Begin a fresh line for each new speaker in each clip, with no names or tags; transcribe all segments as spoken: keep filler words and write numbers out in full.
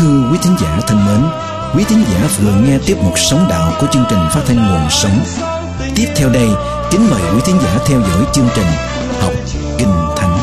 Thưa quý thính giả thân mến, quý thính giả vừa nghe tiếp mục Sống Đạo của chương trình phát thanh Nguồn Sống. Tiếp theo đây, kính mời quý thính giả theo dõi chương trình Học Kinh Thánh.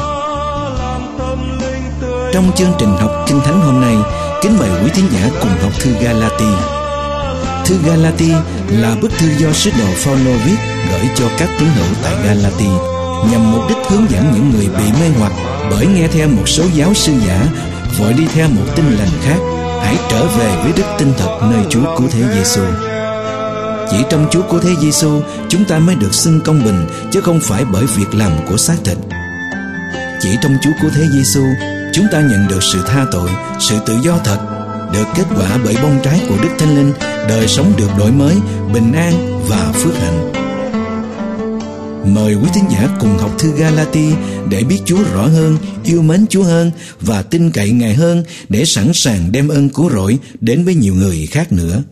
Trong chương trình Học Kinh Thánh hôm nay, kính mời quý thính giả cùng học thư Galati. Thư Galati là bức thư do sứ đồ Phaolô viết gửi cho các tín hữu tại Galati, nhằm mục đích hướng dẫn những người bị mê hoặc bởi nghe theo một số giáo sư giả, vội đi theo một tin lành khác, hãy trở về với đức tin thật nơi Chúa Cứu Thế Giêsu. Chỉ trong Chúa Cứu Thế Giêsu chúng ta mới được xưng công bình, chứ không phải bởi việc làm của xác thịt. Chỉ trong Chúa Cứu Thế Giêsu chúng ta nhận được sự tha tội, sự tự do thật, được kết quả bởi bông trái của Đức Thánh Linh, đời sống được đổi mới, bình an và phước hạnh. Mời quý thính giả cùng học thư Galati để biết Chúa rõ hơn, yêu mến Chúa hơn và tin cậy Ngài hơn, để sẵn sàng đem ơn cứu rỗi đến với nhiều người khác nữa.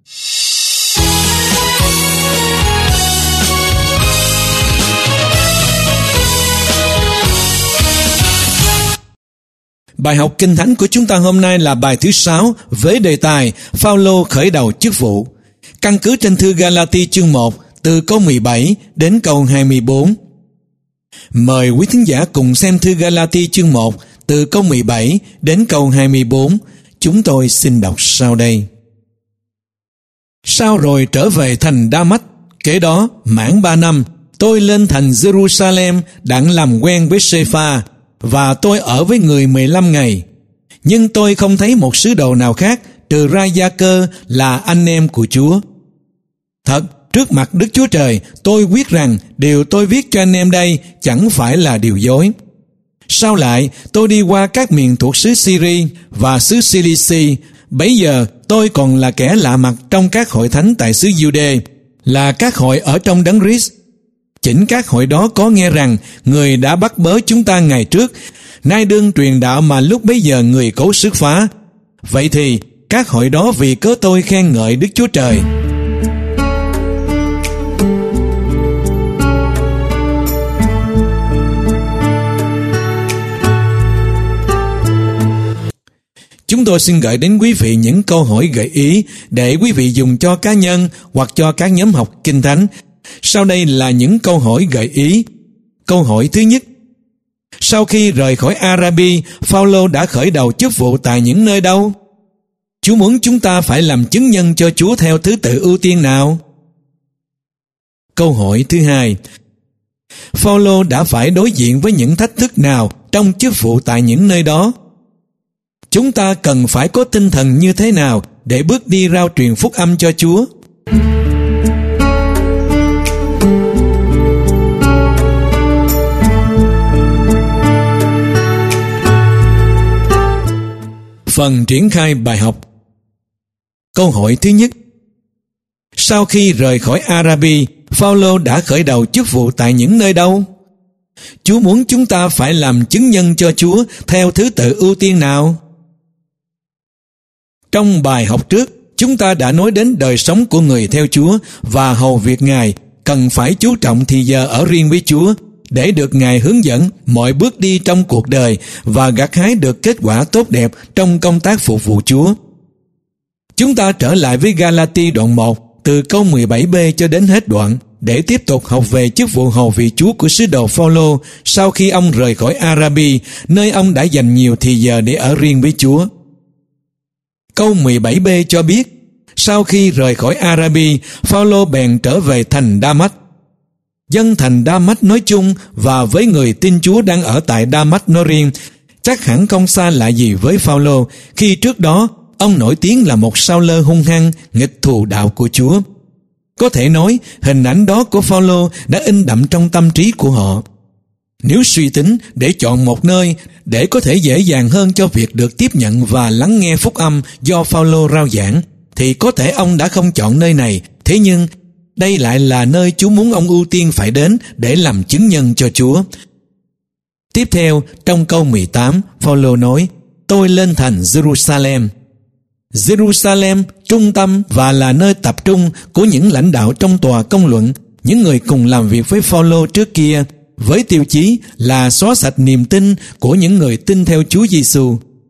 Bài học Kinh Thánh của chúng ta hôm nay là bài thứ sáu với đề tài Phaolô khởi đầu chức vụ, căn cứ trên thư Galati chương một từ câu mười bảy đến câu hai mươi bốn. Mời quý thính giả cùng xem thư Galati chương một từ câu mười bảy đến câu hai mươi bốn. Chúng tôi xin đọc sau đây. Sau rồi trở về thành Đa-mách, kế đó mãn ba năm, tôi lên thành Jerusalem đặng làm quen với Sê-pha, và tôi ở với người mười lăm ngày. Nhưng tôi không thấy một sứ đồ nào khác trừ ra Gia-cơ là anh em của Chúa. Thật, trước mặt Đức Chúa Trời, tôi quyết rằng điều tôi viết cho anh em đây chẳng phải là điều dối. Sau lại, tôi đi qua các miền thuộc xứ Syri và xứ Cilici. Bấy giờ, tôi còn là kẻ lạ mặt trong các hội thánh tại xứ Giu-đê, là các hội ở trong Đấng Christ. Chính các hội đó có nghe rằng người đã bắt bớ chúng ta ngày trước, nay đương truyền đạo mà lúc bấy giờ người cố sức phá. Vậy thì, các hội đó vì cớ tôi khen ngợi Đức Chúa Trời. Chúng tôi xin gửi đến quý vị những câu hỏi gợi ý để quý vị dùng cho cá nhân hoặc cho các nhóm học Kinh Thánh. Sau đây là những câu hỏi gợi ý. Câu hỏi thứ nhất: sau khi rời khỏi Arabi, Phaolô đã khởi đầu chức vụ tại những nơi đâu? Chúa muốn chúng ta phải làm chứng nhân cho Chúa theo thứ tự ưu tiên nào? Câu hỏi thứ hai: Phaolô đã phải đối diện với những thách thức nào trong chức vụ tại những nơi đó? Chúng ta cần phải có tinh thần như thế nào để bước đi rao truyền phúc âm cho Chúa? Phần triển khai bài học. Câu hỏi thứ nhất: sau khi rời khỏi Arabi, Phaolô đã khởi đầu chức vụ tại những nơi đâu? Chúa muốn chúng ta phải làm chứng nhân cho Chúa theo thứ tự ưu tiên nào? Trong bài học trước, chúng ta đã nói đến đời sống của người theo Chúa và hầu việc Ngài cần phải chú trọng thì giờ ở riêng với Chúa để được Ngài hướng dẫn mọi bước đi trong cuộc đời và gặt hái được kết quả tốt đẹp trong công tác phục vụ Chúa. Chúng ta trở lại với Galati đoạn một từ câu mười bảy b cho đến hết đoạn để tiếp tục học về chức vụ hầu vị Chúa của sứ đồ Phaolô sau khi ông rời khỏi Arabi, nơi ông đã dành nhiều thì giờ để ở riêng với Chúa. Câu mười bảy b cho biết, sau khi rời khỏi Arabi, Phaolô bèn trở về thành Đa-mách. Dân thành Đa-mách nói chung và với người tin Chúa đang ở tại Đa-mách nói riêng, chắc hẳn không xa lạ gì với Phaolô khi trước đó ông nổi tiếng là một sao lơ hung hăng, nghịch thù đạo của Chúa. Có thể nói, hình ảnh đó của Phaolô đã in đậm trong tâm trí của họ. Nếu suy tính để chọn một nơi để có thể dễ dàng hơn cho việc được tiếp nhận và lắng nghe phúc âm do Phaolô rao giảng, thì có thể ông đã không chọn nơi này. Thế nhưng, đây lại là nơi Chúa muốn ông ưu tiên phải đến để làm chứng nhân cho Chúa. Tiếp theo, trong câu mười tám, Phaolô nói, tôi lên thành Jerusalem. Jerusalem, trung tâm và là nơi tập trung của những lãnh đạo trong tòa công luận, những người cùng làm việc với Phaolô trước kia, với tiêu chí là xóa sạch niềm tin của những người tin theo Chúa Giêsu.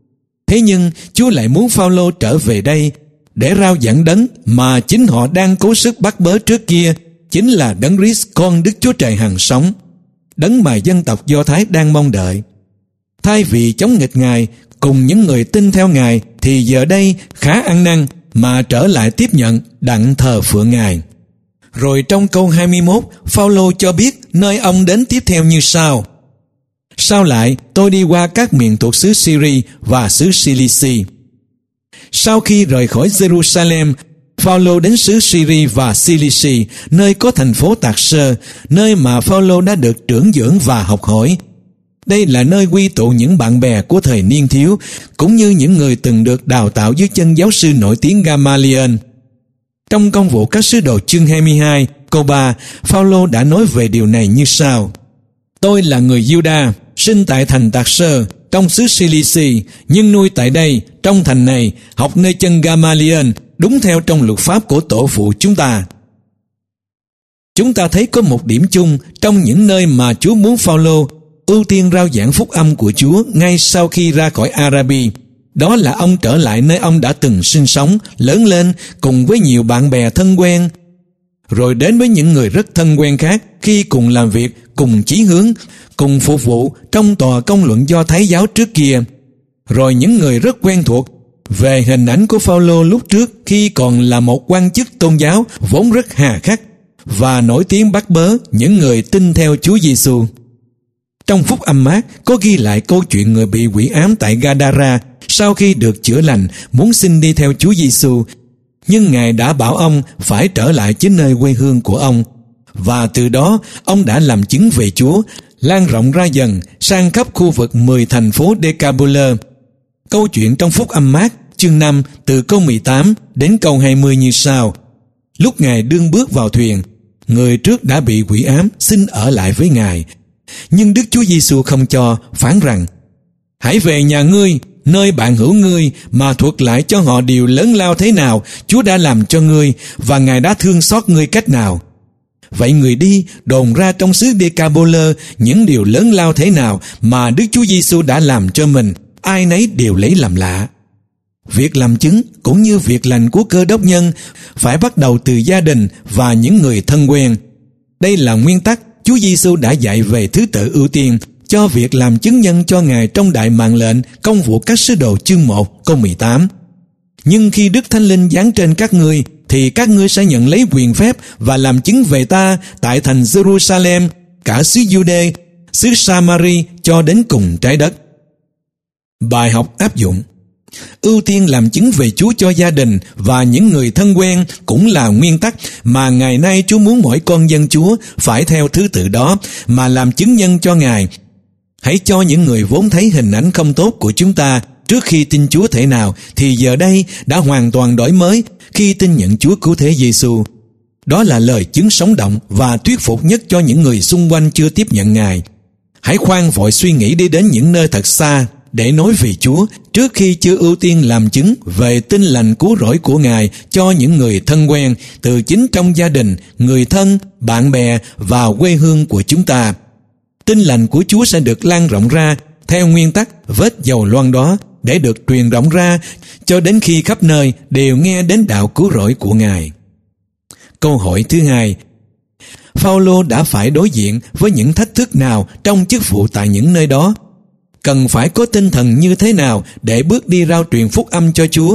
Thế nhưng Chúa lại muốn Phao-lô trở về đây để rao giảng đấng mà chính họ đang cố sức bắt bớ trước kia, chính là đấng Christ, con Đức Chúa Trời hằng sống, đấng mà dân tộc Do Thái đang mong đợi. Thay vì chống nghịch Ngài cùng những người tin theo Ngài, thì giờ đây khá ăn năn mà trở lại tiếp nhận đặng thờ phượng Ngài. Rồi trong câu hai mươi mốt, Phao-lô cho biết nơi ông đến tiếp theo như sau: Sau lại tôi đi qua các miền thuộc xứ Syri và xứ Cilici. Sau khi rời khỏi Jerusalem, Phao-lô đến xứ Syri và Cilici, nơi có thành phố Tạc-sơ, nơi mà Phao-lô đã được trưởng dưỡng và học hỏi. Đây là nơi quy tụ những bạn bè của thời niên thiếu, cũng như những người từng được đào tạo dưới chân giáo sư nổi tiếng Gamaliel. Trong công vụ các sứ đồ chương hai mươi hai, câu ba, Phao-lô đã nói về điều này như sau: Tôi là người Giu-đa, sinh tại thành Tạc-sơ, trong xứ Cilici, nhưng nuôi tại đây, trong thành này, học nơi chân Gamaliel, đúng theo trong luật pháp của tổ phụ chúng ta. Chúng ta thấy có một điểm chung trong những nơi mà Chúa muốn Phao-lô ưu tiên rao giảng phúc âm của Chúa ngay sau khi ra khỏi Arabi. Đó là ông trở lại nơi ông đã từng sinh sống, lớn lên cùng với nhiều bạn bè thân quen, rồi đến với những người rất thân quen khác khi cùng làm việc, cùng chí hướng, cùng phục vụ trong tòa công luận Do Thái giáo trước kia. Rồi những người rất quen thuộc về hình ảnh của Phao-lô lúc trước khi còn là một quan chức tôn giáo vốn rất hà khắc và nổi tiếng bắt bớ những người tin theo Chúa Giêsu. Trong Phúc Âm Mác có ghi lại câu chuyện người bị quỷ ám tại Gadara sau khi được chữa lành muốn xin đi theo Chúa Giêsu, nhưng Ngài đã bảo ông phải trở lại chính nơi quê hương của ông, và từ đó ông đã làm chứng về Chúa, lan rộng ra dần sang khắp khu vực mười thành phố Decapolis. Câu chuyện trong Phúc Âm Mác chương năm từ câu mười tám đến câu hai mươi như sau: Lúc Ngài đương bước vào thuyền, người trước đã bị quỷ ám xin ở lại với Ngài, nhưng Đức Chúa Giêsu không cho, phán rằng: Hãy về nhà ngươi, nơi bạn hữu ngươi, mà thuật lại cho họ điều lớn lao thế nào Chúa đã làm cho ngươi, và Ngài đã thương xót ngươi cách nào. Vậy người đi đồn ra trong xứ Decapolis những điều lớn lao thế nào mà Đức Chúa Giêsu đã làm cho mình, ai nấy đều lấy làm lạ. Việc làm chứng cũng như việc lành của Cơ Đốc nhân phải bắt đầu từ gia đình và những người thân quen. Đây là nguyên tắc Chúa Giêsu đã dạy về thứ tự ưu tiên cho việc làm chứng nhân cho Ngài trong Đại Mạng Lệnh Công vụ các sứ đồ chương một câu mười tám. Nhưng khi Đức Thánh Linh giáng trên các ngươi, thì các ngươi sẽ nhận lấy quyền phép và làm chứng về ta tại thành Jerusalem, cả xứ Giu-đê, xứ Sa-ma-ri cho đến cùng trái đất. Bài học áp dụng: ưu tiên làm chứng về Chúa cho gia đình và những người thân quen cũng là nguyên tắc mà ngày nay Chúa muốn mỗi con dân Chúa phải theo thứ tự đó mà làm chứng nhân cho Ngài. Hãy cho những người vốn thấy hình ảnh không tốt của chúng ta trước khi tin Chúa thể nào thì giờ đây đã hoàn toàn đổi mới khi tin nhận Chúa Cứu Thế Giêsu. Đó là lời chứng sống động và thuyết phục nhất cho những người xung quanh chưa tiếp nhận Ngài. Hãy khoan vội suy nghĩ đi đến những nơi thật xa để nói về Chúa trước khi chưa ưu tiên làm chứng về tin lành cứu rỗi của Ngài cho những người thân quen từ chính trong gia đình, người thân, bạn bè và quê hương của chúng ta. Tin lành của Chúa sẽ được lan rộng ra theo nguyên tắc vết dầu loang đó để được truyền rộng ra cho đến khi khắp nơi đều nghe đến đạo cứu rỗi của Ngài. Câu hỏi thứ hai: Phao-lô đã phải đối diện với những thách thức nào trong chức vụ tại những nơi đó? Cần phải có tinh thần như thế nào để bước đi rao truyền phúc âm cho Chúa?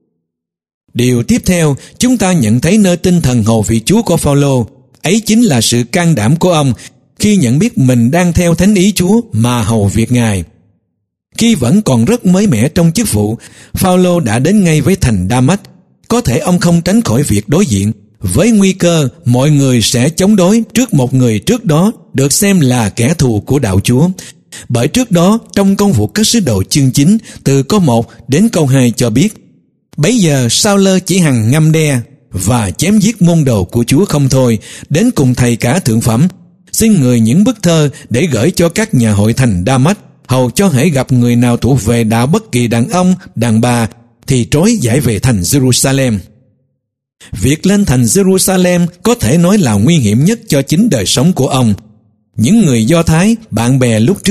Điều tiếp theo, chúng ta nhận thấy nơi tinh thần hầu việc Chúa của Phao-lô, ấy chính là sự can đảm của ông khi nhận biết mình đang theo thánh ý Chúa mà hầu việc Ngài. Khi vẫn còn rất mới mẻ trong chức vụ, Phao-lô đã đến ngay với thành Đa-mách. Có thể ông không tránh khỏi việc đối diện với nguy cơ mọi người sẽ chống đối trước một người trước đó được xem là kẻ thù của đạo Chúa. Bởi trước đó trong Công vụ các sứ đồ chương chín từ câu một đến câu hai cho biết: Bấy giờ Sao-lơ chỉ hằng ngâm đe và chém giết môn đồ của Chúa không thôi, đến cùng thầy cả thượng phẩm, xin người những bức thơ để gửi cho các nhà hội thành Đa-mách, hầu cho hễ gặp người nào thuộc về đạo bất kỳ đàn ông, đàn bà thì trối giải về thành Jerusalem. Việc lên thành Jerusalem có thể nói là nguy hiểm nhất cho chính đời sống của ông. Những người Do Thái, bạn bè lúc trước,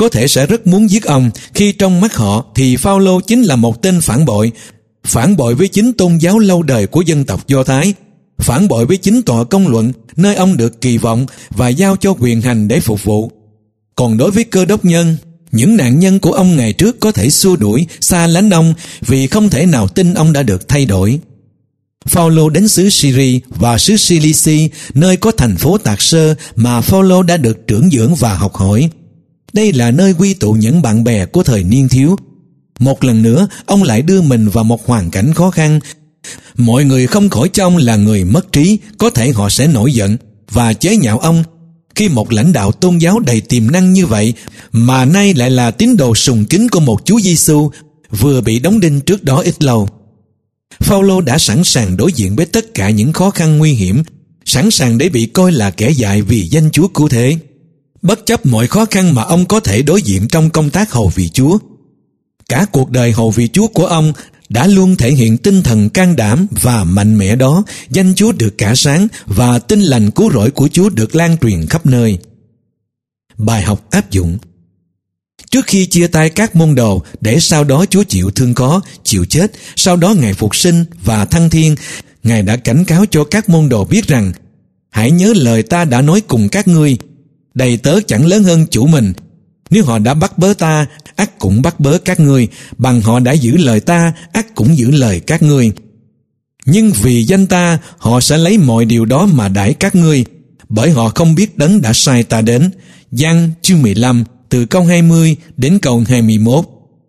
có thể sẽ rất muốn giết ông, khi trong mắt họ thì Phao-lô chính là một tên phản bội, phản bội với chính tôn giáo lâu đời của dân tộc Do Thái, phản bội với chính tòa công luận nơi ông được kỳ vọng và giao cho quyền hành để phục vụ. Còn đối với Cơ Đốc nhân, những nạn nhân của ông ngày trước có thể xua đuổi, xa lánh ông vì không thể nào tin ông đã được thay đổi. Phao-lô đến xứ Syri và xứ Cilici, nơi có thành phố Tạc Sơ mà Phao-lô đã được trưởng dưỡng và học hỏi. Đây là nơi quy tụ những bạn bè của thời niên thiếu. Một lần nữa, ông lại đưa mình vào một hoàn cảnh khó khăn. Mọi người không khỏi cho ông là người mất trí, có thể họ sẽ nổi giận và chế nhạo ông khi một lãnh đạo tôn giáo đầy tiềm năng như vậy mà nay lại là tín đồ sùng kính của một Chúa Giêsu vừa bị đóng đinh trước đó ít lâu. Phao-lô đã sẵn sàng đối diện với tất cả những khó khăn nguy hiểm, sẵn sàng để bị coi là kẻ dại vì danh Chúa cứu thế. Bất chấp mọi khó khăn mà ông có thể đối diện trong công tác hầu vị Chúa, cả cuộc đời hầu vị Chúa của ông đã luôn thể hiện tinh thần can đảm và mạnh mẽ đó. Danh Chúa được cả sáng và tin lành cứu rỗi của Chúa được lan truyền khắp nơi. Bài học áp dụng: trước khi chia tay các môn đồ để sau đó Chúa chịu thương khó, chịu chết, sau đó Ngài phục sinh và thăng thiên, Ngài đã cảnh cáo cho các môn đồ biết rằng: hãy nhớ lời ta đã nói cùng các ngươi, đầy tớ chẳng lớn hơn chủ mình. Nếu họ đã bắt bớ ta, ắt cũng bắt bớ các ngươi, bằng họ đã giữ lời ta, ắt cũng giữ lời các ngươi. Nhưng vì danh ta, họ sẽ lấy mọi điều đó mà đãi các ngươi, bởi họ không biết đấng đã sai ta đến. Giăng chương mười lăm, từ câu hai mươi đến câu hai mươi mốt.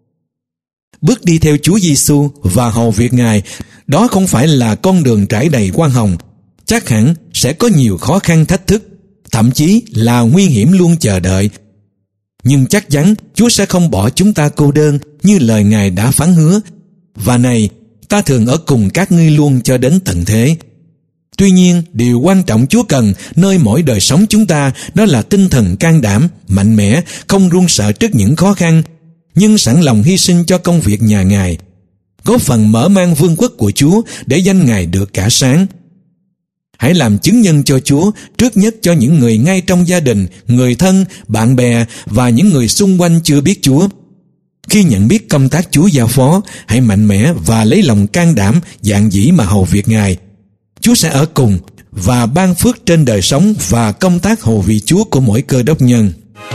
Bước đi theo Chúa Giêsu và hầu việc Ngài, đó không phải là con đường trải đầy hoa hồng. Chắc hẳn sẽ có nhiều khó khăn thách thức, thậm chí là nguy hiểm luôn chờ đợi. Nhưng chắc chắn Chúa sẽ không bỏ chúng ta cô đơn như lời Ngài đã phán hứa. Và này, ta thường ở cùng các ngươi luôn cho đến tận thế. Tuy nhiên, điều quan trọng Chúa cần nơi mỗi đời sống chúng ta đó là tinh thần can đảm, mạnh mẽ, không run sợ trước những khó khăn, nhưng sẵn lòng hy sinh cho công việc nhà Ngài, góp phần mở mang vương quốc của Chúa để danh Ngài được cả sáng. Hãy làm chứng nhân cho Chúa, trước nhất cho những người ngay trong gia đình, người thân, bạn bè và những người xung quanh chưa biết Chúa. Khi nhận biết công tác Chúa giao phó, hãy mạnh mẽ và lấy lòng can đảm, dạn dĩ mà hầu việc Ngài. Chúa sẽ ở cùng và ban phước trên đời sống và công tác hầu vị Chúa của mỗi Cơ Đốc nhân.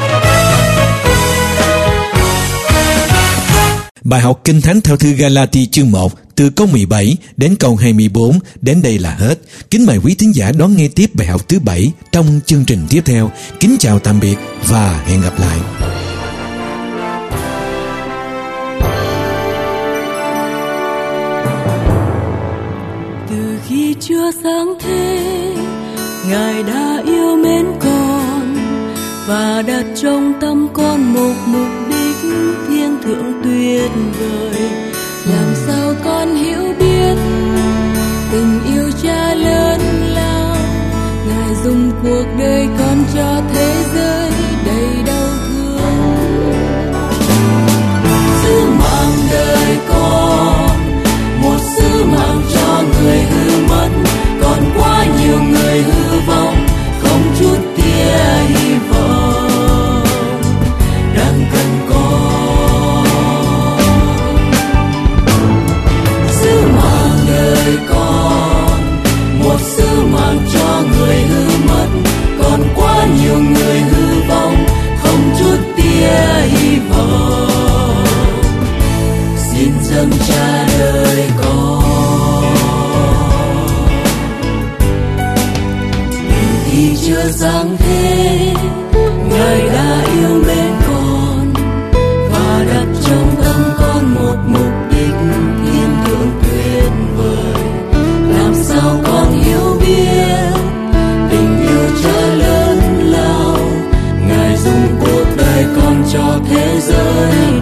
Bài học Kinh Thánh theo thư Ga-la-ti chương một, từ câu mười bảy đến câu hai mươi bốn, đến đây là hết. Kính mời quý thính giả đón nghe tiếp bài học thứ bảy trong chương trình tiếp theo. Kính chào tạm biệt và hẹn gặp lại.
Từ khi chưa sáng thế, Ngài đã yêu mến con và đặt trong tâm con một mục đích thiên thượng tuyệt vời. Làm sao con hiểu biết tình yêu Cha lớn lao, Ngài dùng cuộc đời con cho thế giới đầy đau thương. Sứ mạng đời con, một sứ mạng cho người hư mất, còn quá nhiều người hư vong, không chút tia hy vọng đang cần con. Sứ mạng đời con, một sứ mạng cho người hư mất, còn quá nhiều người hư vong, không chút tia hy vọng. Xin dâng Cha đời con. Từ khi chưa giáng thế, Ngài đã yêu mến con và đặt trong tâm con một mục đích thiên thượng tuyệt vời. Làm sao con hiểu biết tình yêu Cha lớn lao, Ngài dùng cuộc đời con cho thế giới